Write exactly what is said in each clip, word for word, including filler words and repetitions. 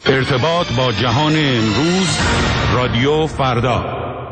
ارتباط با جهان امروز، رادیو فردا.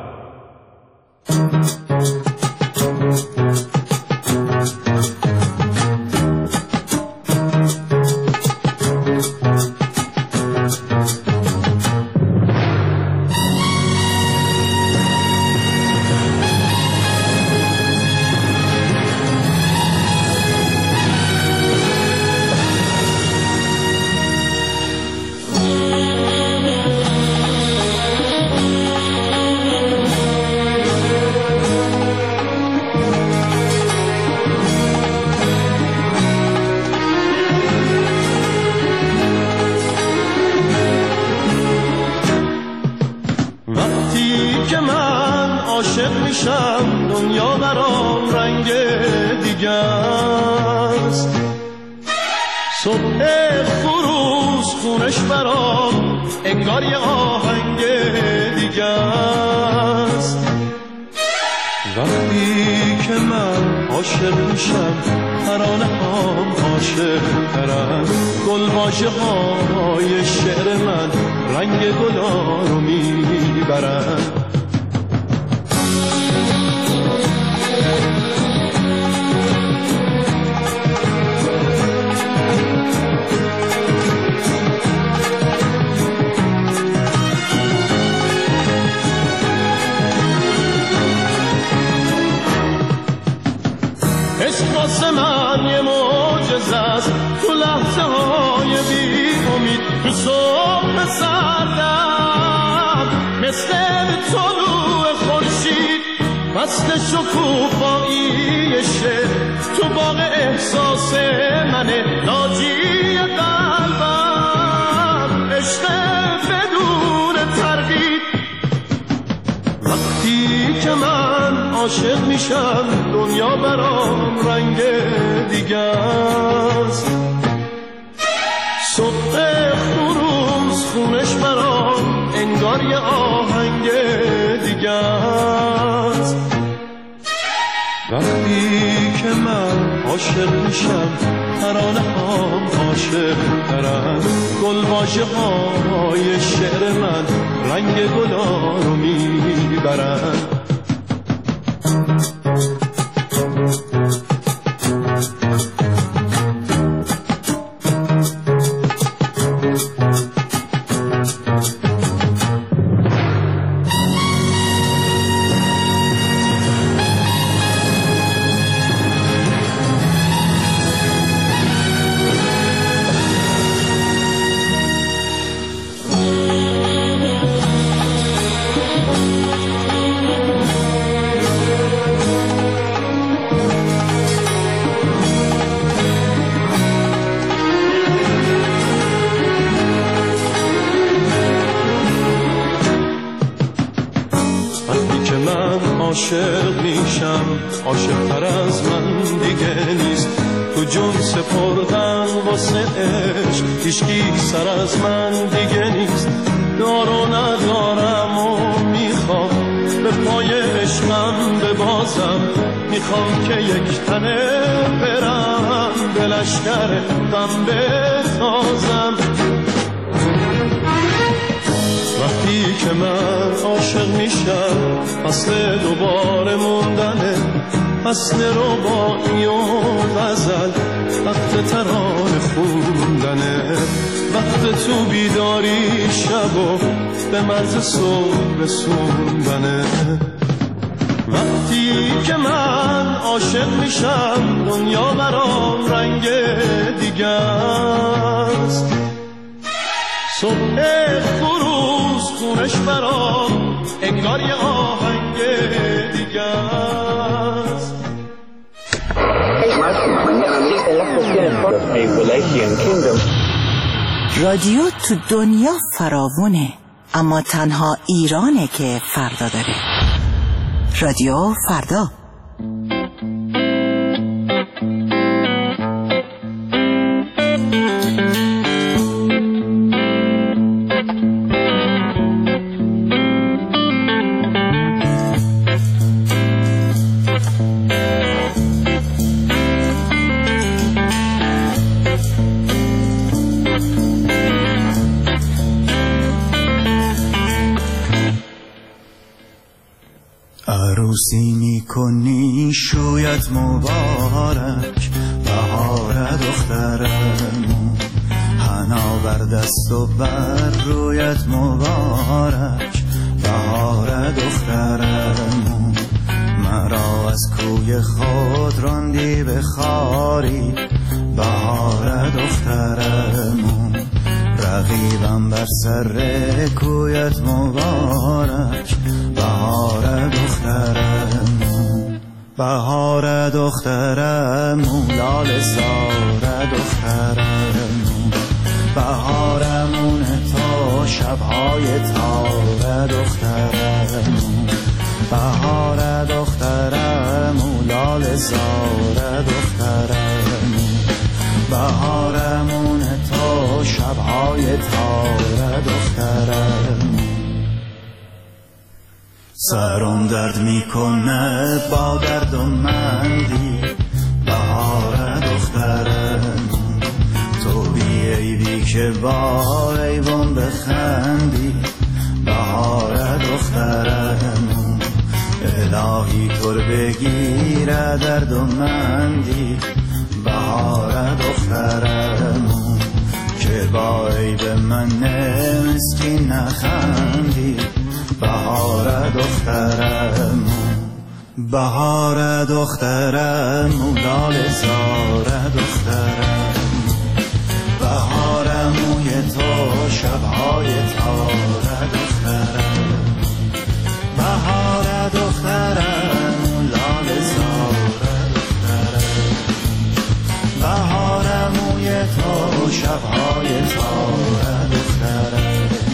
عاشق میشم دنیا برام رنگ دیگه است. صبح خروس خونش برام انگار یه آهنگ دیگه است. وقتی که من عاشق میشم ترانه هام عاشق ترم، گل واژه های شعر من رنگ گلا رو میبرن. عاشق میشم عاشق تر از من دیگه نیست. تو جون سپردن واسه عشق هیچکی سر از من دیگه نیست. دارو ندارم و میخوام به پای عشقم ببازم، میخوام که یک تنه برم به لشکر غم بتازم. وقتی که من عاشق میشم اصل دوباره موندنه، اصل رباعی و غزل وقت ترانه خوندنه. وقت تو بیداری شب و به مرز صبح رسوندنه. وقتی که من عاشق میشم دنیا برام رنگ دیگه است. صبح خروس خونش برام انگار یه آهنگ دیگه است. رادیو تو دنیا فراوونه، اما تنها ایرانه که فردا داره. رادیو فردا. عروسی میکنی شویت مبارک، بهار دخترمون، حنا بر دست و بر رویت مبارک، بهار دخترمون. مرا از کوی خود راندی به خاری، بهار دخترمون. رقیبم بر سر کویت مبارک، بهار دخترمون. بهار دخترمون، لاله زار دخترمون. بهارمون تا شبهای تار دخترمون. بهار دخترمون، لاله زار دخترمون. بهارمون تا شبهای تار دخترمون. سرم درد میکنه با درد و مندی، بهار دخترمون. تو بی عیبی که با عیبم بخندی، بهار دخترمون. الهی طور بگیره درد و مندی، بهار دخترمون. که با عیب من مسکین نخندی، بهار دخترمون. بهار دخترمون، لاله زار دخترمون. بهارموی تو شبهای تار دخترمون. بهار دخترمون، لاله زار دخترمون. بهارموی تو شبهای تار دخترمون.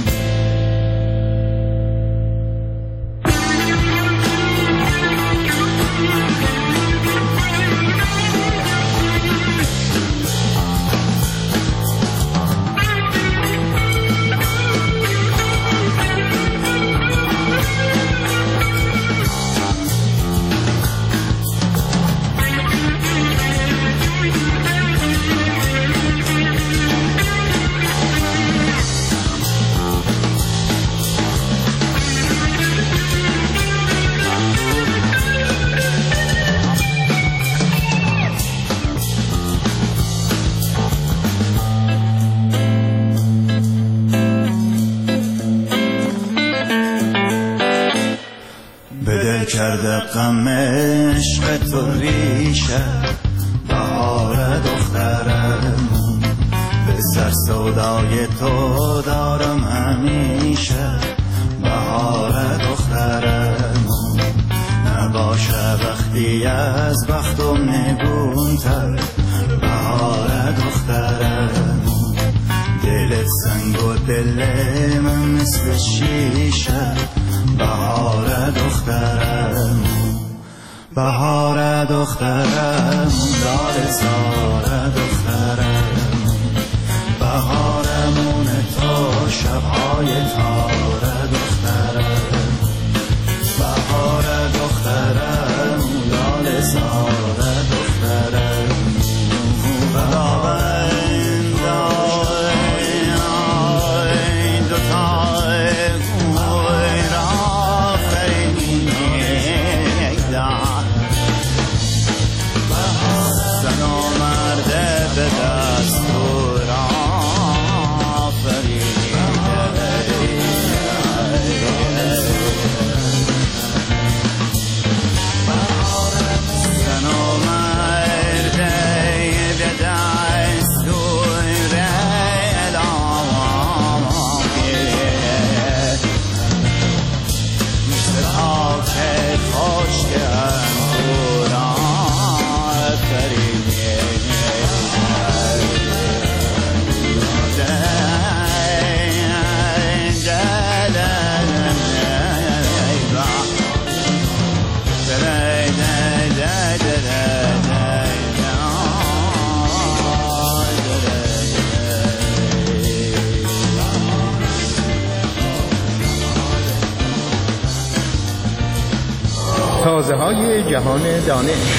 کرده غم عشق تو ریشه، بهار دخترمون. به سر سودای تو دارم همیشه، بهار دخترمون. نباشه وقتی از بختم نگونتر، بهار دخترمون. دلت سنگ و دل من مثل شیشه، بهار دخترمون. بهار دخترمون، لاله زار دخترمون. بهارمون تا شبهای تار دخترمون. بهار دخترمون، لاله زار دخترمون. تازه‌های جهان دانش.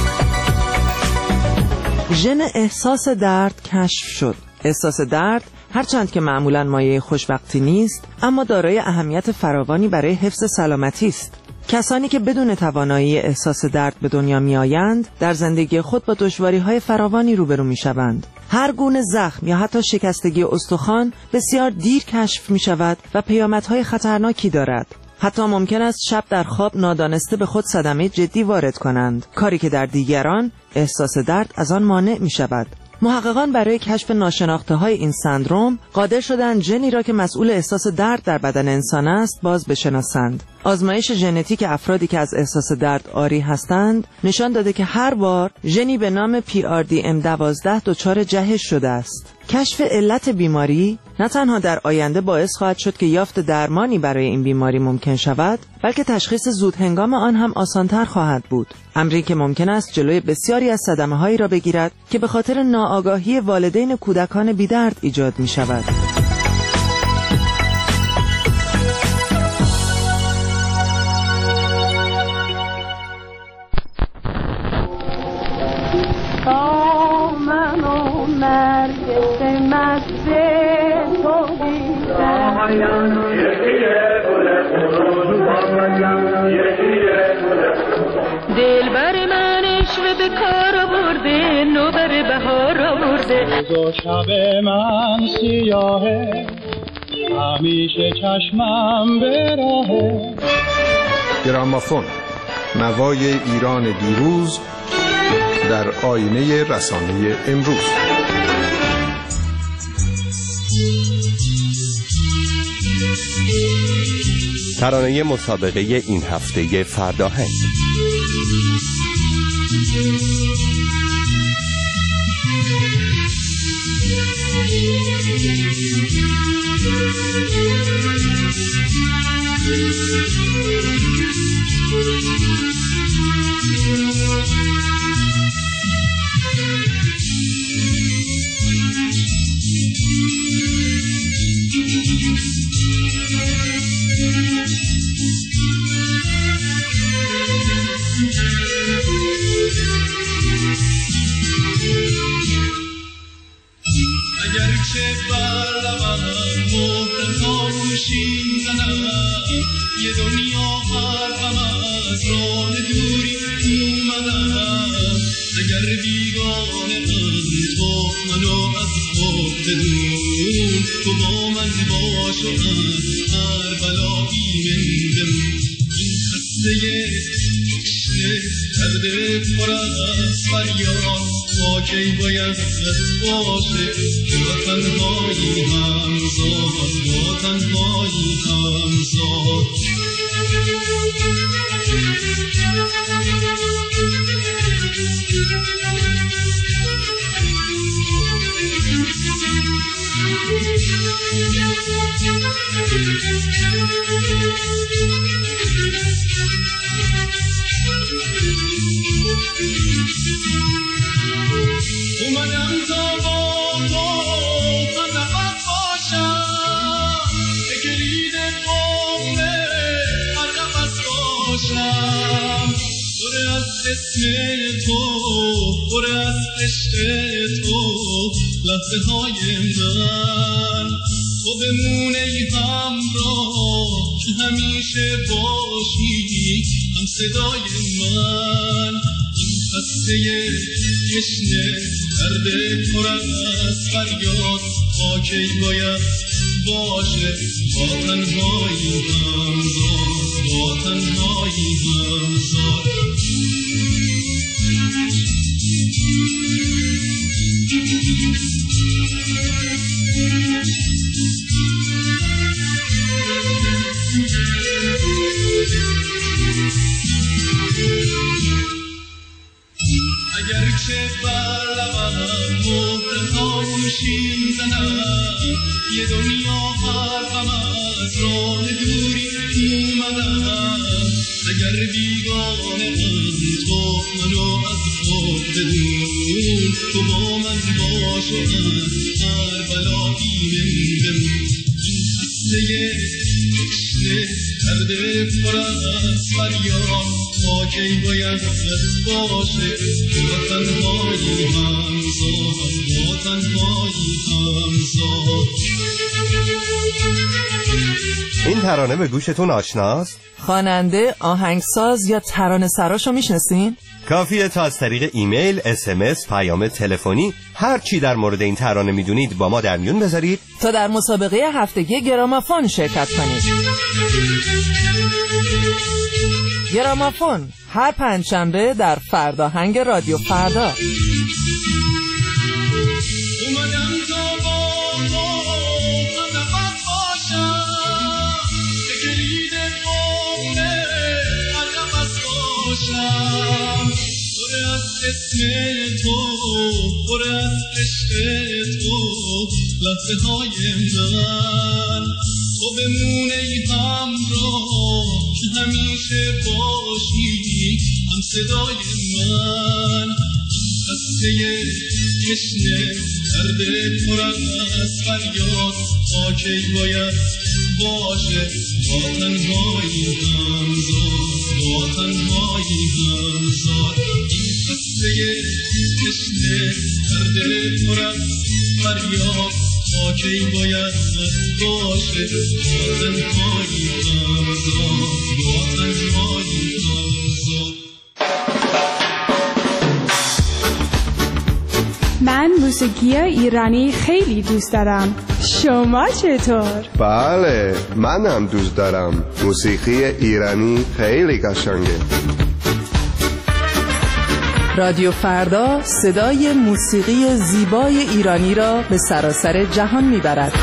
ژن احساس درد کشف شد. احساس درد هرچند که معمولاً مایه خوشبختی نیست، اما دارای اهمیت فراوانی برای حفظ سلامتی است. کسانی که بدون توانایی احساس درد به دنیا می‌آیند، در زندگی خود با دشواری‌های فراوانی روبرو می‌شوند. هر گونه زخم یا حتی شکستگی استخوان بسیار دیر کشف می‌شود و پیامدهای خطرناکی دارد. حتی ممکن است شب در خواب نادانسته به خود صدمه جدی وارد کنند، کاری که در دیگران احساس درد از آن مانع می‌شود. محققان برای کشف ناشناخته‌های این سندروم قادر شدند ژنی را که مسئول احساس درد در بدن انسان است باز بشناسند. آزمایش ژنتیک افرادی که از احساس درد عاری هستند نشان داده که هر بار ژنی به نام پی آر دی ام دوازده دچار جهش شده است. کشف علت بیماری نه تنها در آینده باعث خواهد شد که یافت درمانی برای این بیماری ممکن شود، بلکه تشخیص زود هنگام آن هم آسانتر خواهد بود. امری که ممکن است جلوی بسیاری از صدمه‌هایی را بگیرد که به خاطر ناآگاهی والدین کودکان بی‌درد ایجاد می شود. دلبر من عشق به کار آورده، نوبر بهار آورده. روز شب من سیاهه، همیشه چشمم به راهه. گرامافون، نوای ایران دیروز در آینه رسانه امروز. ترانه مسابقه این هفته فرداهنگ. تا کی باید باشه با تنهایی همزاد با تنهایی همزاد. این ترانه به گوشتون آشناست؟ خواننده، آهنگساز یا ترانه سراشو میشناسین؟ کافیه تا از طریق ایمیل، اس ام اس، پیام تلفنی هر چی در مورد این ترانه میدونید با ما در میون بذارید تا در مسابقه هفتگی گرامافون شرکت کنید. گرامافون هر پنجشنبه در فرداهنگ رادیو فردا. اسم تو پر از عشق تو لحظه های من تو بمونه ای همراه که همیشه باشی هم صدای من. قصه تشنه درد پر از فریاد تا کی باید باشه با تنهایی همزاد با تنهایی همزاد. قصه تشنه درد پر از فریاد تا کی باید باشه با تنهایی همزاد با تنهایی همزاد. من موسیقی ایرانی خیلی دوست دارم. شما چطور؟ بله، منم دوست دارم. موسیقی ایرانی خیلی قشنگه. رادیو فردا صدای موسیقی زیبای ایرانی را به سراسر جهان میبرد.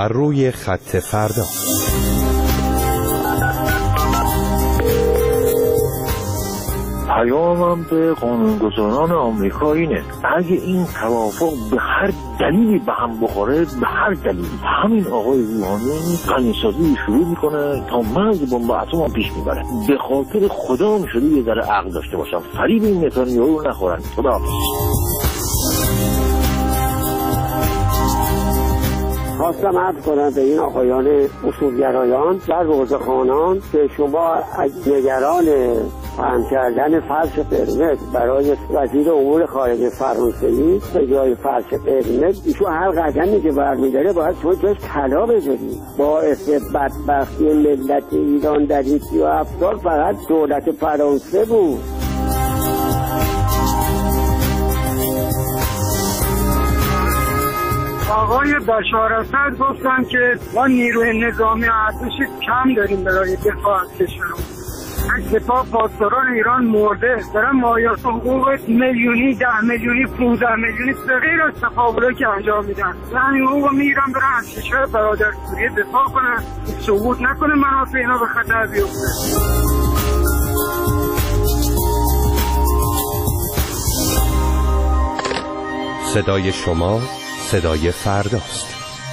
بر روی خط فردا. پیامم به قانونگذاران آمریکا اینه: اگه این توافق به هر دلیلی به هم بخوره، به هر دلیلی، همین آقای روحانی غنیسازی شروع میکنه تا مرز بمب اتم هم پیش میبره. به خاطر خدا هم شده یه ذره عقل داشته باشم، فریب این نتانیاهو رو نخورن. خدا خواستم عرض کنم به این آقایان اصولگرایان و روزخوانان که شما نگران فهم کردن فرش قرمز برای وزیر امور خارجه فرانسوی به جای فرش قرمز، ایشون هر قدمی که برمی‌داره باید شما جاش طلا بذارید. باعث بدبختی ملت ایران در این سی و هفت سال فقط دولت فرانسه بود. آقای بشار اسد گفتن که ما نیروی نظامی ارتشی کم داریم برای دفاع از کشور. دفاع پاسداران ایران مرده، دارن مایات حقوق میلیونی، ده میلیونی، پونزده میلیونی به غیر از تفاوتایی که انجام میدن، یعنی حقوق میگیرن برن از کشور برادر سوریه دفاع کنن، سقوط نکنه منافع اینا به خطر بیفته. صدای شما صدای فرداست.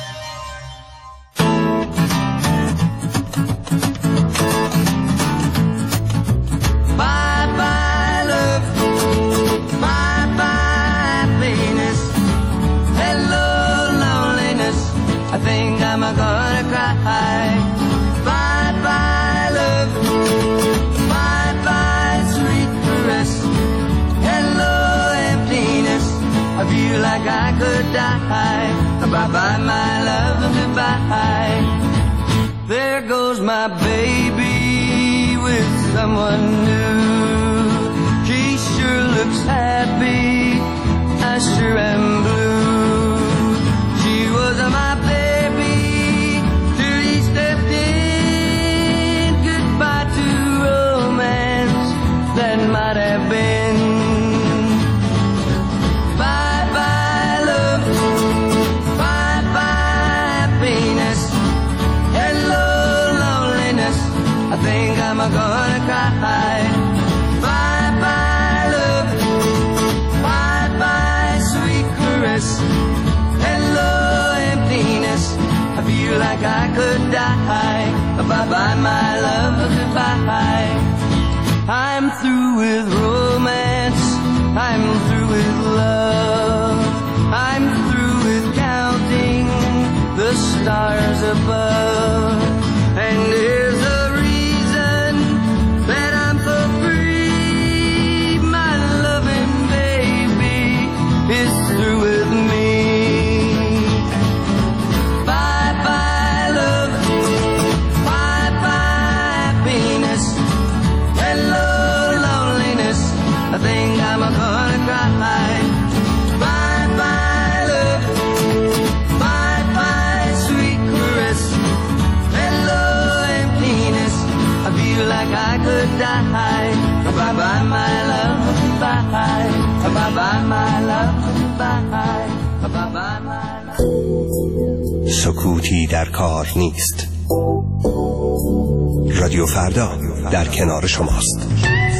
Bye-bye, my love, goodbye. There goes my baby with someone new. She sure looks happy, I sure am blue. She was my baby till he stepped in. Goodbye to romance that might have been. I'm gonna cry. Bye bye love, bye bye sweet caress. Hello emptiness, I feel like I could die. Bye bye my love, goodbye. I'm through with romance, I'm through with love. I'm through with counting the stars above. And there's a is through with me. Bye bye love, bye bye happiness. Hello loneliness, I think I'm gonna cry. Bye bye love, bye bye sweet caress. Hello emptiness, I feel like I could die. Bye bye my love, bye. Bye bye my love, bye. Bye bye my love. سکوتی در کار نیست. رادیو فردا در کنار شماست.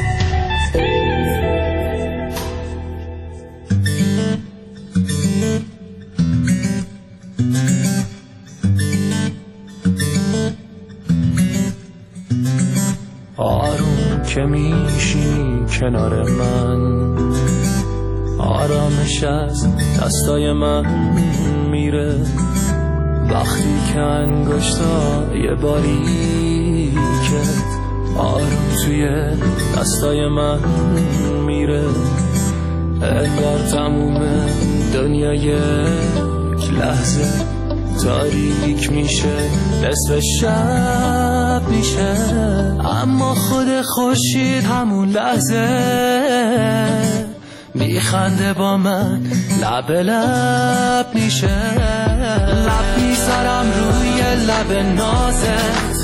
آروم که میشینی کنار من، آرامش از دستای من میره. وقتی که انگشتای باریکت آروم توی دستای من میره، انگار تموم دنیا یک لحظه تاریک میشه، نصف شب میشه، اما خود خورشید همون لحظه میخنده با من، لب لب میشه. لب میذارم روی لب نازت،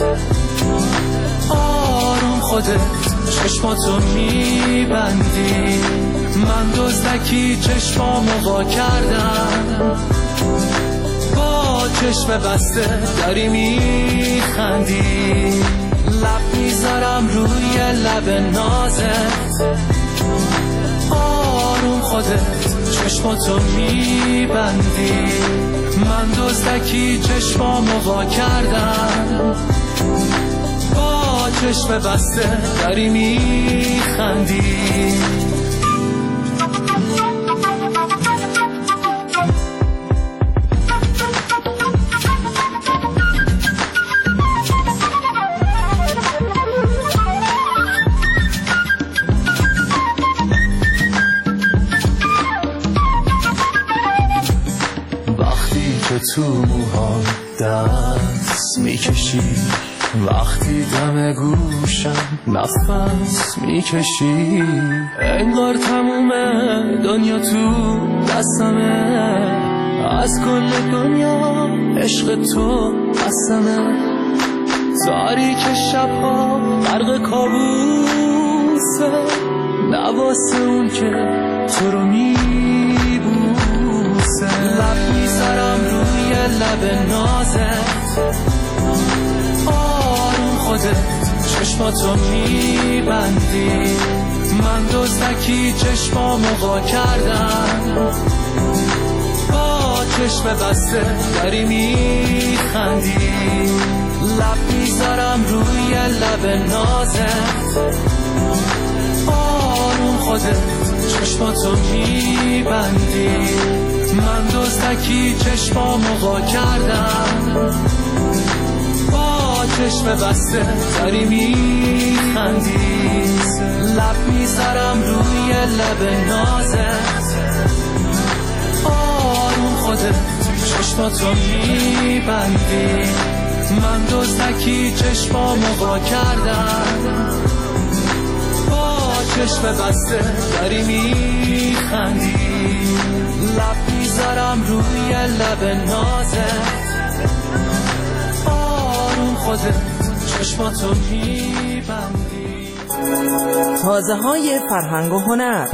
آروم خودت چشماتو میبندی، من دزدکی چشمامو وا کردم، با چشم بسته داری میخندی، لب میذارم روی لب نازت، آروم خودت چشماتو میبندی، من دزدکی چشمامو وا کردم، با چشم بسته داری میخندی. تو موها دست میکشی، وقتی دم گوشم نفس میکشی، انگار تمومه دنیا تو دستمه، از کل دنیا عشق تو قسمه، تاریک شبها غرق کابوسه، نواسه اون که تو رو میبوسه، لب میذارم روی لب نازت، آروم خودت چشماتو میبندی، من دزدکی چشمامو وا کردم، با چشم بسته داری میخندی، لب میذارم روی لب نازت، آروم خودت چشماتو میبندی، من دزدکی چشمامو وا کردم، با چشم بسته داری میخندی، لب میذارم روی لب نازت، آروم خودت چشماتو میبندی، من دزدکی چشمامو وا کردم، با چشم بسته داری میخندی، لب میذارم روی لب نازت، آروم خودت چشماتو میبندی. تازه های فرهنگ و هنر.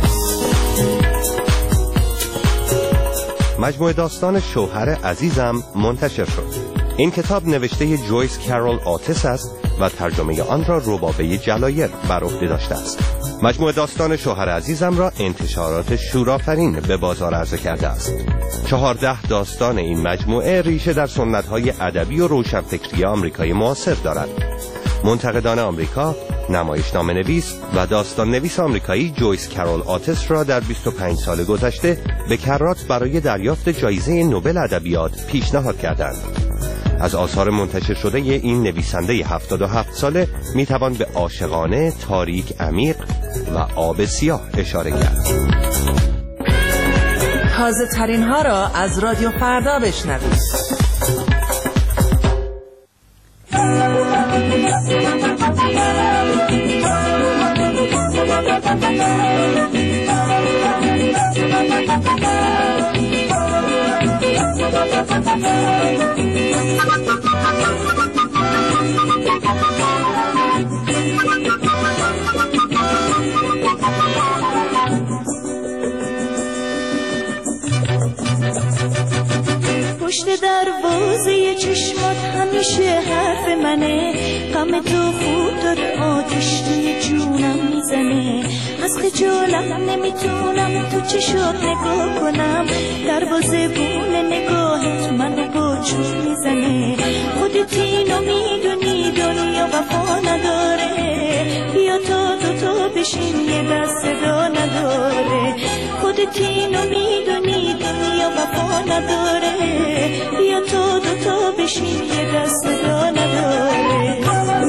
مجموعه داستان شوهر عزیزم منتشر شد. این کتاب نوشته جویس کارول آتس است و ترجمه آن را ربابه جلایر بر عهده داشته است. مجموعه داستان شوهر عزیزم را انتشارات شورآفرین به بازار عرضه کرده است. چهارده داستان این مجموعه ریشه در سنت‌های ادبی و روشنفکری آمریکای معاصر دارد. منتقدان آمریکا، نمایشنامه نویس و داستان نویس آمریکایی جویس کارول آتس را در بیست و پنج سال گذشته به کرات برای دریافت جایزه نوبل ادبیات پیشنهاد کردند. از آثار منتشر شده این نویسنده هفتاد و هفت ساله میتوان به عاشقانه، تاریک، عمیق و آب سیاه اشاره کرد. تازه ترین ها را از رادیو فردا بشنوید. پشت دروازه چشمات همیشه حرف منه، غم تو خود داره آتش توی جونم میزنه، از خجالت نمیتونم تو چشات نگاه کنم، دروازه بون نگاهت منو با چون میزنه، خودت اینو میدونی دنیا وفا نداره، بیا تا دوتا بشین یه دست صدا نداره، خودت اینو میدونی دنیا وفا نداره، بیا تا دوتا بشین یه دست صدا نداره.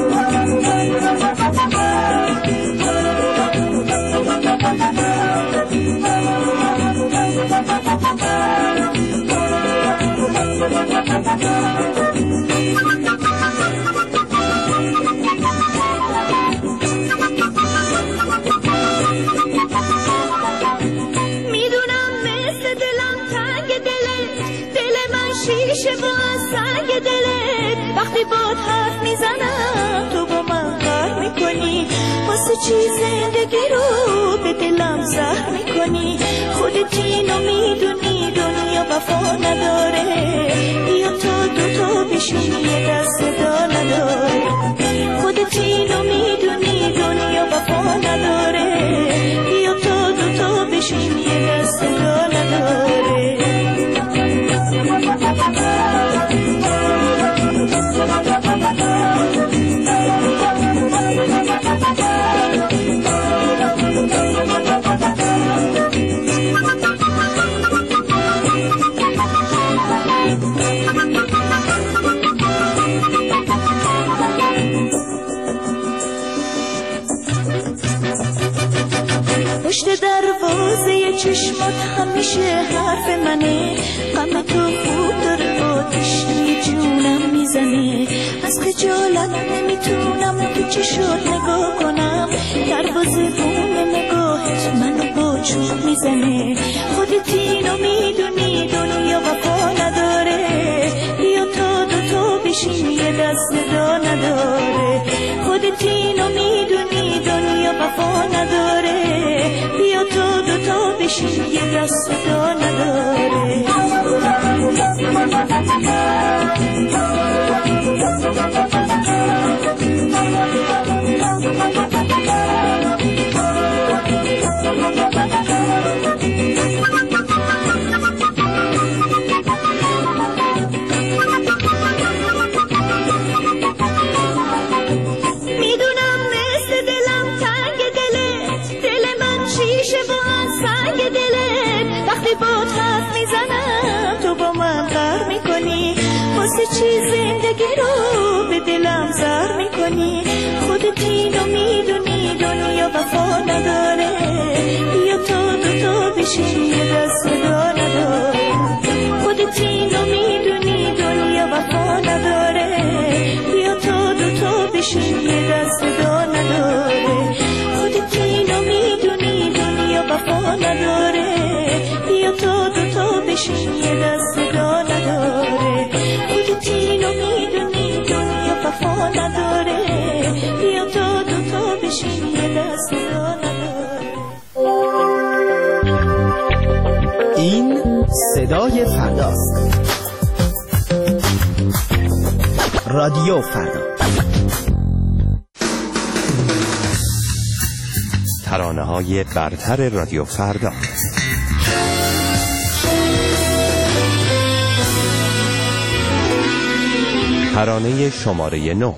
میدونم مثل دلم تنگ دلت، دل من شیشه با سنگ دلت، وقتی باد حرف میزنم تو با من کار میکنی، واسه چی زندگی رو به دلم زهر میکنی؟ خودت اینو میدونی دنیا وفا نداره، بیا تا دوتا بشیم یه دست صدا نداره. خودت اینو میدونی دنیا وفا نداره، بیا تا دوتا بشیم یه دست صدا نداره. پشت دروازه چشمات همیشه حرف منه، غم تو خوب داره آتش توی جونم میزنه. از خجالت نمیتونم تو چشات نگاه کنم، دروازه بوم نگاهت منو با چوب میزنه. خودت اینو میدونی دنیا وفا نداره، بیا تا دوتا بشیم یه دست صدا نداره. خودت اینو میدونی دنیا وفا نداره، بیا تا دوتا بشیم یه دست صدا نداره. میدونم مثل دلم تنگ دلت، دل من شیشه و من سنگ دلت. وقتی با حرف میزنم تو با من غر میکنی، واسه چی زندگی رو به دلم زهر میکنی؟ خودت اینو میدونی دنیا وفا نداره، بیا تا دوتا بشیم یه دست صدا نداره. خودت اینو میدونی دنیا وفا نداره، بیا تا دوتا بشیم یه دست صدا نداره. خودت اینو میدونی دنیا وفا نداره، بیا تا دوتا بشیم یه دست صدا نداره. خودت اینو میدونی دنیا وفا نداره، بیا تا دوتا بشیم یه دست صدا نداره. این صدای فرداست. رادیو فردا. ترانه های برتر رادیو فردا. ترانه شماره نو.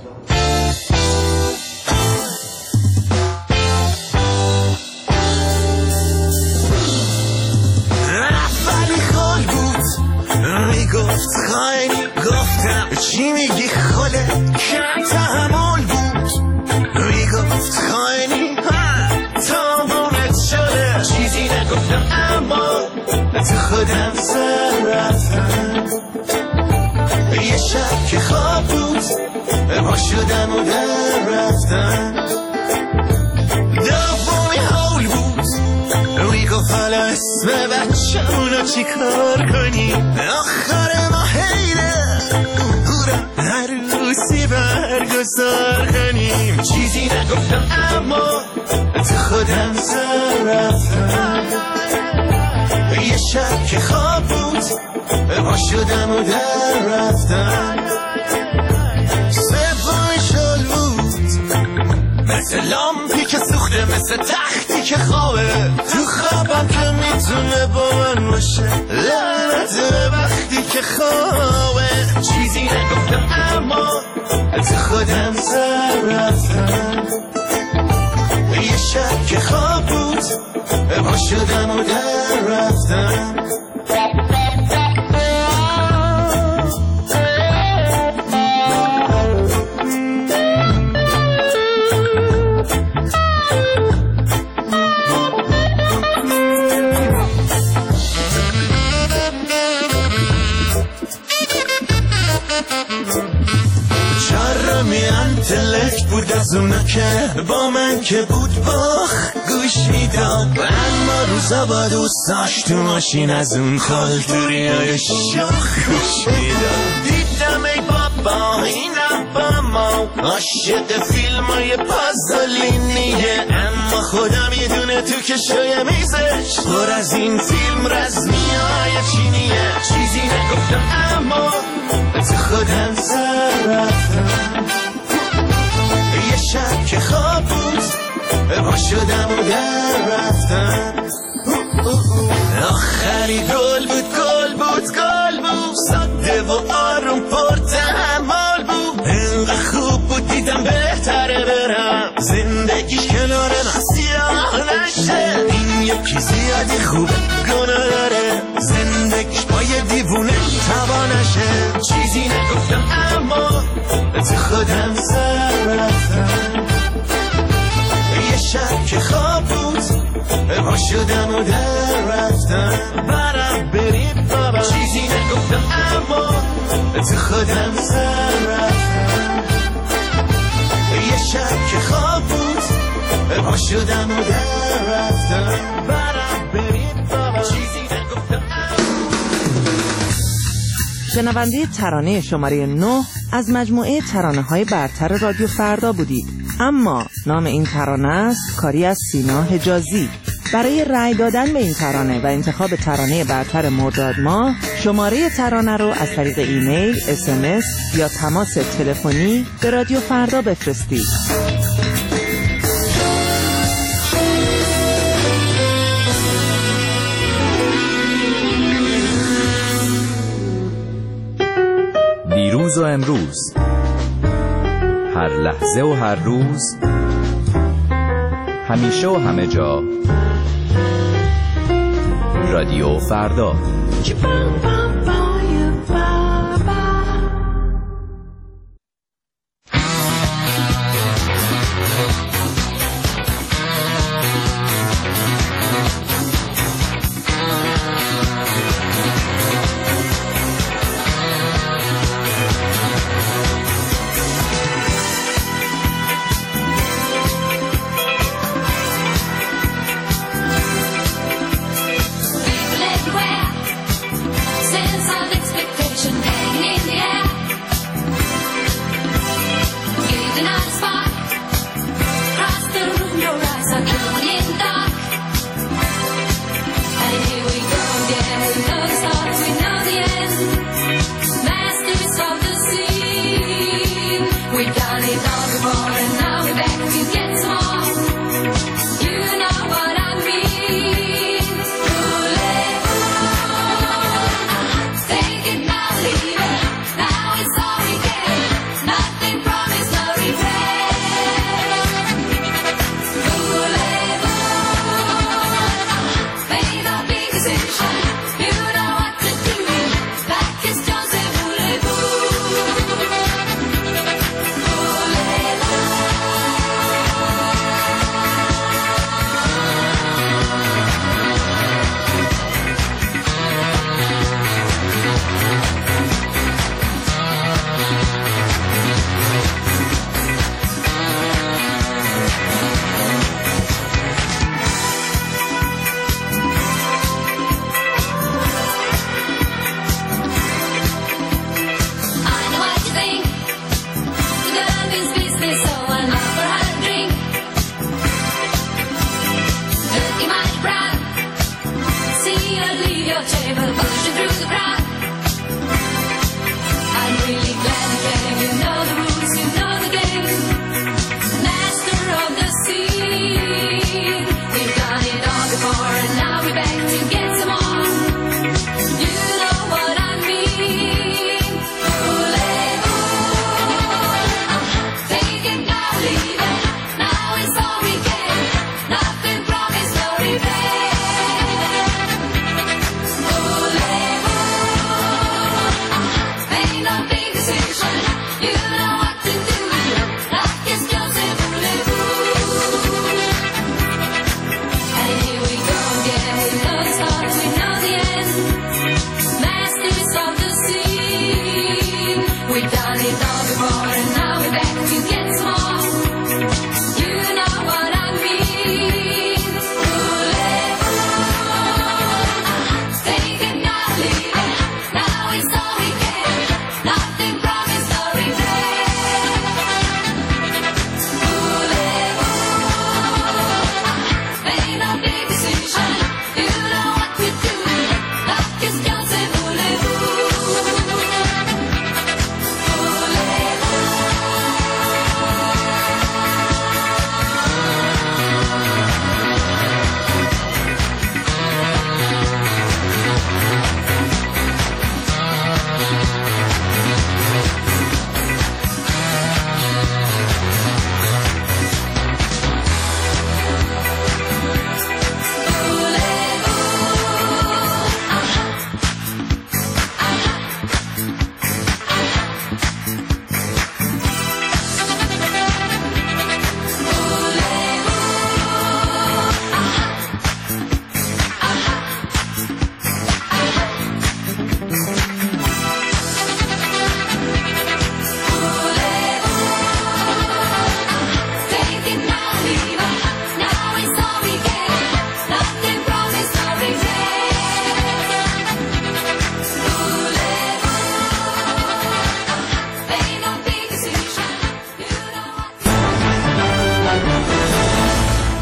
رفتی خال بود میگفت خیلی گفتم چی میگی خاله کم تحمل بود، میگفت خیلی تمامت شده چیزی نگفتم اما تو خودم سر رفتم. یه شب که خواب بود ما شدم و در رفتم. دومی حول بود میگفت حالا اسم بچه‌مونو چی کار کنیم، آخر ما حیله هورم عروسی برگزار کنیم. چیزی نگفتم اما تو خودم سر رفتم. یه شب که خواب بود ما شدم و در رفتم. سومی شل بود مثل لامپی که سوخته، مثل تختی که خوابه تو خوابم که میتونه با من باشه، لعنت وقتی که خوابه. چیزی نگفتم اما تو خودم سر رفتم. یه شب که خواب بود ما شدم و در رفتم. انتلکت بود از اونا که با من که بود باخ گوش میداد، اما روزا با دوستاش تو ماشین از اون کالتوری های شاخ گوش میداد. دیدم ای بابا اینم با ما عاشق فیلم های پازولینیه، خودم یه دونه تو کشوی میزش پر از این فیلم رزمیای چینیه چیزی نگفتم اما تو خودم سر رفتم یه شب که خواب بود با شدم و در رفتم آخری گل بود گل بود گل بود ساده و آروم پر تحمل بود اینقدر خوب بود دیدم بهتره برم زندگیش کنار من سیاه نشه این یکی زیادی خوبه گناه داره زندگیش با یه دیوونه توانشه چیزی نگفتم اما تو خودم سر رفتم یه شب که خواب بود با شدم و در رفتم برم بریم بابا چیزی نگفتم اما تو خودم سر رفتم یه شب که خواب بود با شدم و در رفتم برم بریم بابا چیزی نگفتم شنونده ترانه شماره نه از مجموعه ترانه‌های برتر رادیو فردا بودید. اما نام این ترانه است کاری از سینا حجازی. برای رأی دادن به این ترانه و انتخاب ترانه برتر مرداد ماه شماره ترانه رو از طریق ایمیل، اس ام اس یا تماس تلفنی به رادیو فردا بفرستید. دیروز و امروز، هر لحظه و هر روز، همیشه و همه جا، رادیو فردا. Say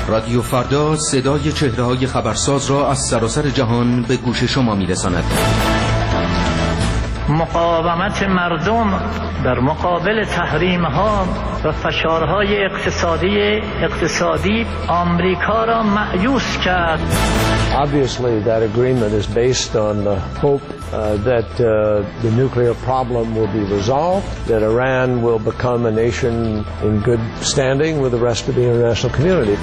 رادیو فردا صدای چهره‌های خبرساز را از سراسر جهان به گوش شما می‌رساند. مقاومت مردم در مقابل تحریم‌ها و فشارهای اقتصادی اقتصادی آمریکا را مأیوس کرد. Obviously that agreement is based on the hope uh, that uh, the nuclear problem will be resolved, that Iran will become a nation in good standing with the rest of the international community.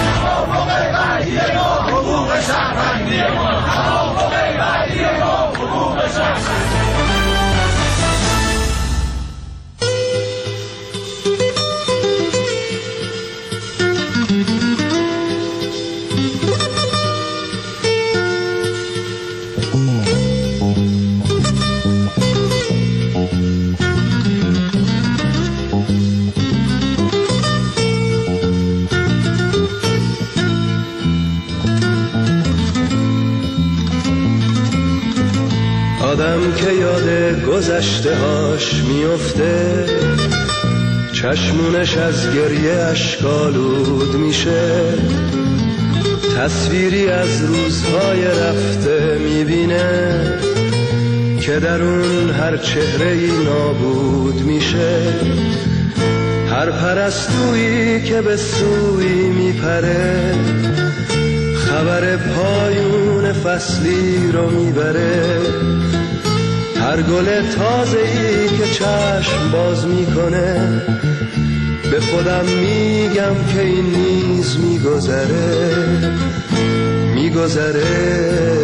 آدم که یاد گذشته هاش میفته، چشمونش از گریه اشکالود میشه، تصویری از روزهای رفته میبینه که در اون هر چهره‌ای نابود میشه. هر پرستویی که به سوی میپره، خبر پایون فصلی رو میبره. هر گل تازه‌ای که چشم باز میکنه، به خودم میگم که این نیز میگذره میگذره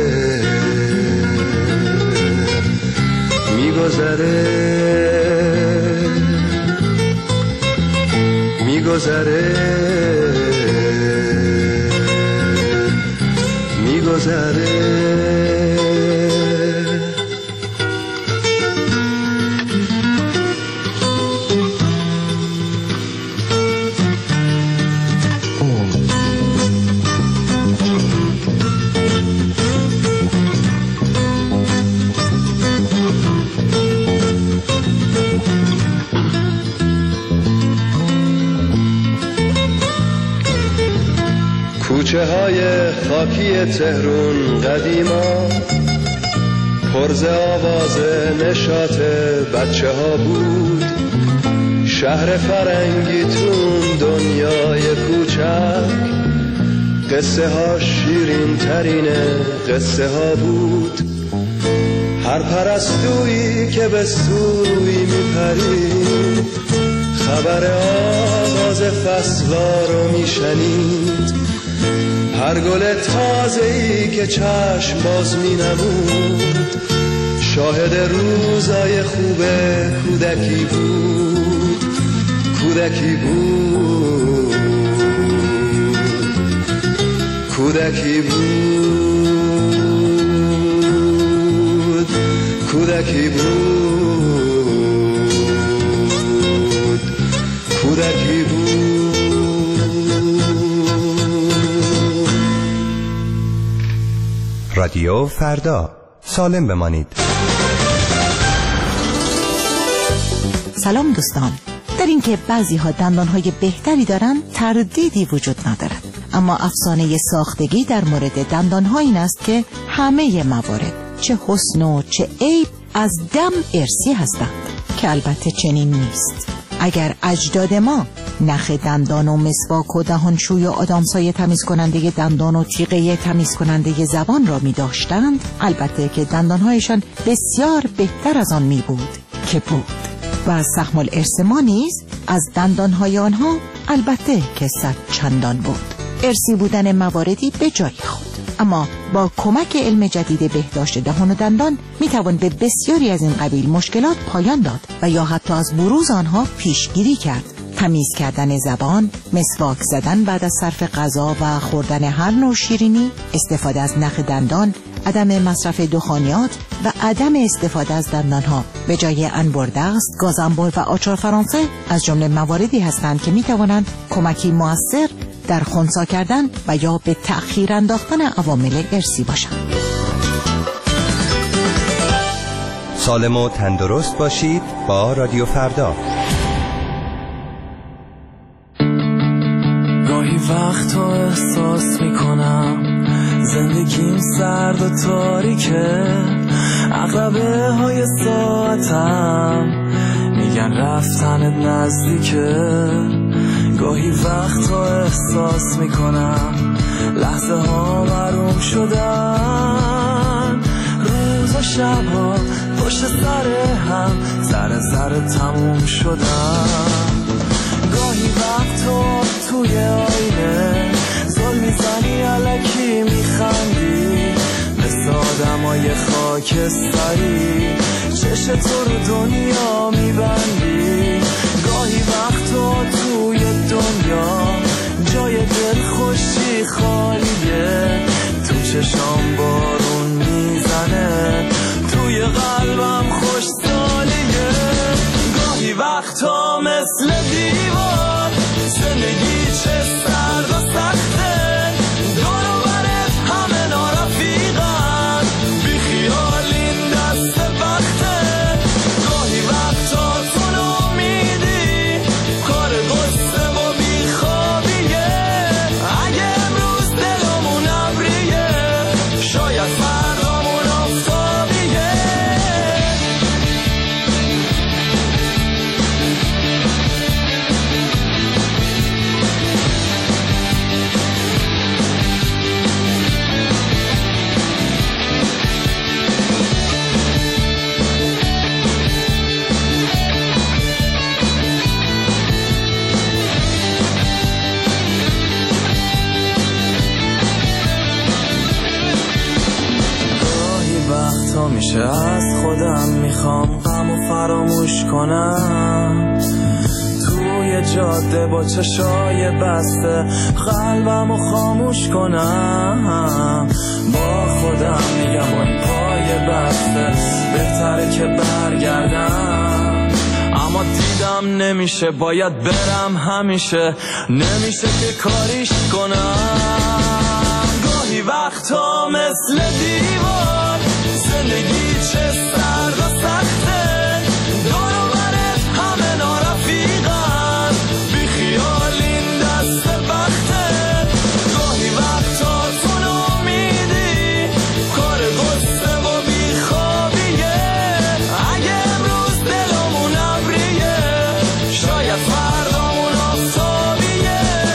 میگذره میگذره میگذره. کوچه های خاکی تهرون قدیما پرز آواز نشاط بچه ها بود. شهر فرنگی تون دنیای کوچک، قصه ها شیرین ترین قصه ها بود. هر پرستویی که به سوی میپرید، خبر آغاز فصلا رو میشنید. هر گل تازه‌ای که چشم باز می‌نمود، شاهد روزای خوب کودکی بود کودکی بود کودکی بود کودکی بود کودکی بود. رادیو فردا، سالم بمانید. سلام دوستان. در اینکه بعضی ها دندانهای بهتری دارن تردیدی وجود ندارد، اما افسانه ساختگی در مورد دندانها این است که همه موارد، چه حسن و چه عیب، از دم ارثی هستند، که البته چنین نیست. اگر اجداد ما نخ دندان و مسواک و دهانشوی و آدامسای تمیز کننده دندان و تیغه تمیز کننده زبان را می داشتند، البته که دندانهایشان بسیار بهتر از آن می بود که بود. و سهم الارث ما نیز از دندانهای آنها البته که صد چندان بود. ارثی بودن مواردی به جای خود، اما با کمک علم جدید بهداشت دهان و دندان می توان به بسیاری از این قبیل مشکلات پایان داد و یا حتی از بروز آنها پیشگیری کرد. تمیز کردن زبان، مسواک زدن بعد از صرف غذا و خوردن هر نوع شیرینی، استفاده از نخ دندان، عدم مصرف دخانیات و عدم استفاده از دندانها به جای انبر دست، گاز انبر و آچار فرانسه از جمله مواردی هستند که می توانند کمکی مؤثر در خنثی کردن و یا به تأخیر انداختن عوامل ارثی باشند. سالم و تندرست باشید با رادیو فردا. گاهی وقتا احساس میکنم زندگیم سرد و تاریکه، عقربه های ساعتم میگن رفتنت نزدیکه. گاهی وقتا احساس میکنم لحظه ها محروم شدن، روز و شب ها پشت سر هم ذره ذره تموم شدن. گاهی وقتا توی آینه زل میزنی علکی میخندی، مثل آدمای خاکستری چش تو رو دنیا میبندی. گاهی وقتا توی دنیا جای دل خوشی خالیه، تو چشام بارون میزنه، توی قلبم خوش سالیه. گاهی وقتا مثل دیوار زندگی چه سرد و سخته، دور و برت همه نارفیقن، بی خیال این دست وقته. گاهی وقتا تو نامیدی کار قصه و بی خوابیه، اگه امروز دلمون ابریه شاید فردامون آفتابیه. وقتا میشه از خودم میخوام غم و فراموش کنم، توی جاده با چشای بسته قلبم و خاموش کنم. با خودم میگم با این پای بسته بهتره که برگردم، اما دیدم نمیشه، باید برم همیشه، نمیشه که کاریش کنم. گاهی وقتا مثل دیوار زندگی چه سرد و سخته، دور و برت همه نارفیقن، بی خیال این دست وقته. گاهی وقتا تو نامیدی کار قصه و بی خوابیه، اگه امروز دلمون ابریه شاید فردامون آفتابیه.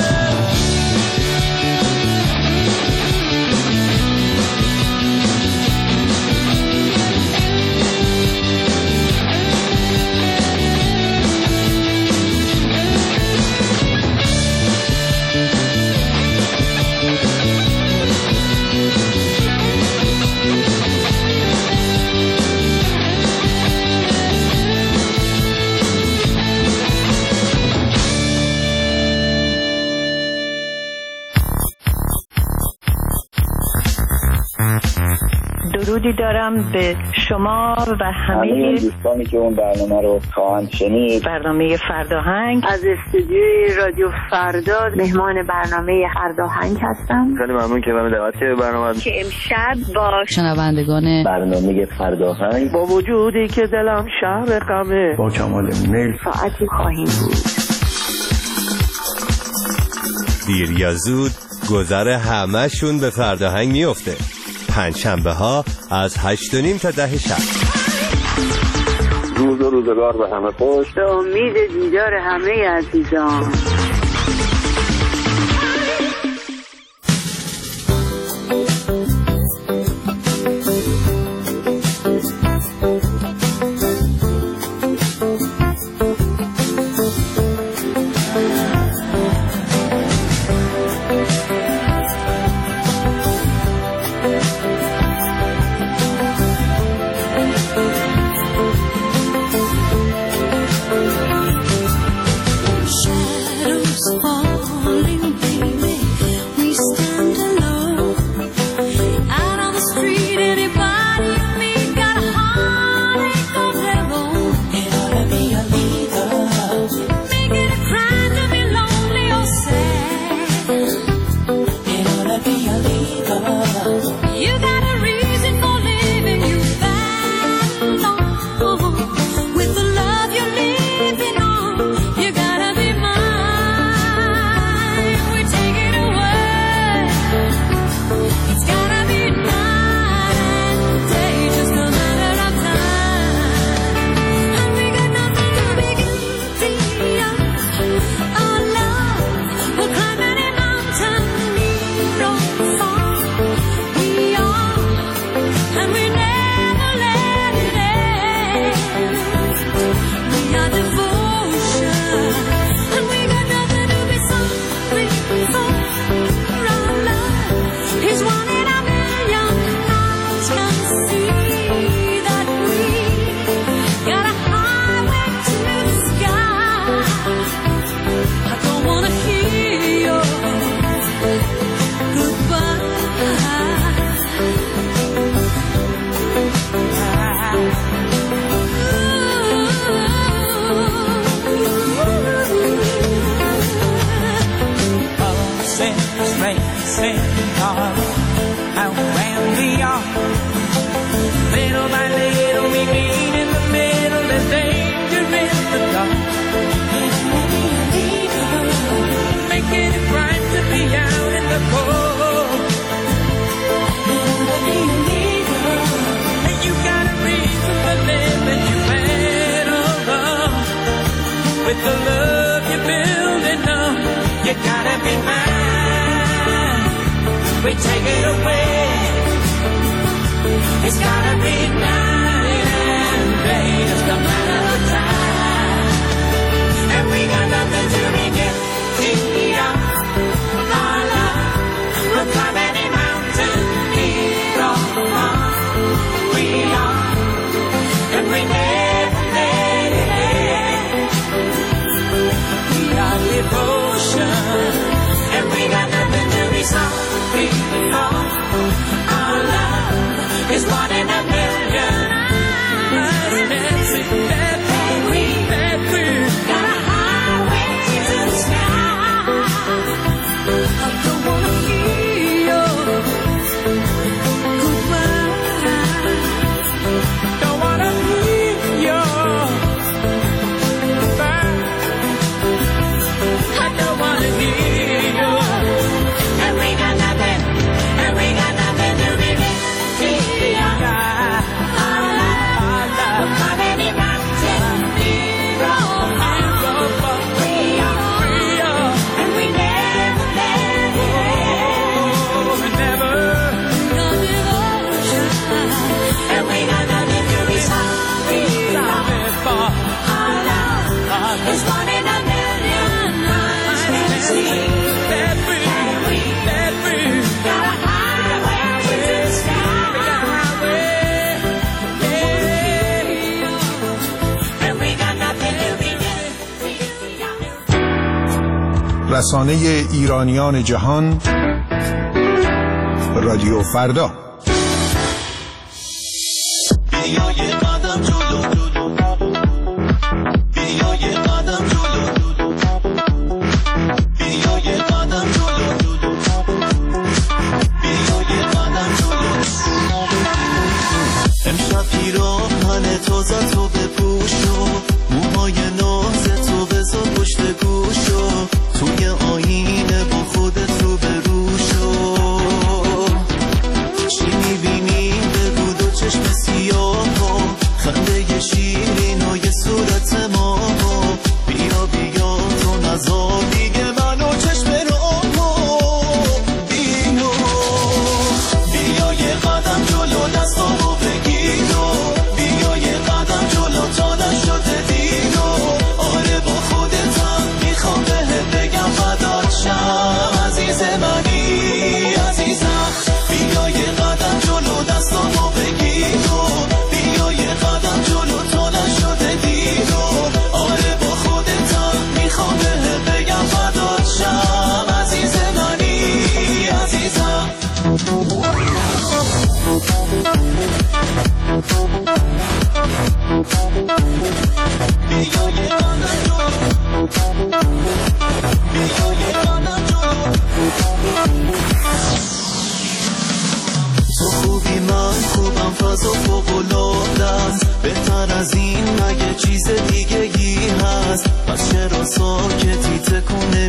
درودی دارم به شما و همه دوستانی که اون برنامه رو خواهند شنید. برنامه فرداهنگ از استودیوی رادیو فردا مهمان برنامه فرداهنگ هستم. خیلی ممنون که من دعوت کردید برنامه که امشب با شنوندگان برنامه فرداهنگ با وجودی که دلم شهر غمه با کمال میل ساعتی خواهیم بود. دیر یا زود گذر همه‌شون به فرداهنگ میفته. پنجشنبه ها از هشت و نیم تا ده شب. روز و روزگار به همه خوش. به امید دیدار همه عزیزان. dancing on. And when we are little by little, we meet in the middle. There's danger in the dark. Making it right to be out in the cold. And you got a reason for living. You went along with the love you're building up. You gotta be mine. We take it away. It's gotta be night and day, just a matter of time. And we got nothing to regret. Our love will climb any mountain. Here we are, and we never let it end. We got devotion, and we got nothing to be sorry for. Our love is one in a million. That's it, that's it, we, that's it. Got a highway to the sky. I don't wanna hear your goodbye. Don't wanna hear your goodbye. I don't wanna hear your. And we got nothing, and we got nothing to regret. رسانه ایرانیان جهان، رادیو فردا. امشب پیراهن تازه تو بپوش و موهای ناز تو بذار پشت گوش و توی آینه با خودت رو به رو شو. چی میبینی بگو دو چشم سیاه ها، خنده شیرین و یه صورت ما ها. بیا بیا تو نزار دیگه منو چشم راه ها. بیا بیا یه قدم جلو دستامو بگیر و بیا یه قدم جلو تا نشده دیر و آره با خودتم میخوام بهت بگم فدات شم عزیز منی عزیزم. بیا یه قدم جلو دستامو بگیر و بیا یه قدم جلو تا نشده دیر و آره با خودتم میخوام بهت بگم فدات شم عزیز منی عزیزم. بیا یه قدم جلو بیا یه قدم جلو. تو خوبی من خوبم فضا فوق‌العاده است، بهتر از این مگه چیز دیگه ای هست؟ پس چرا ساکتی تکونه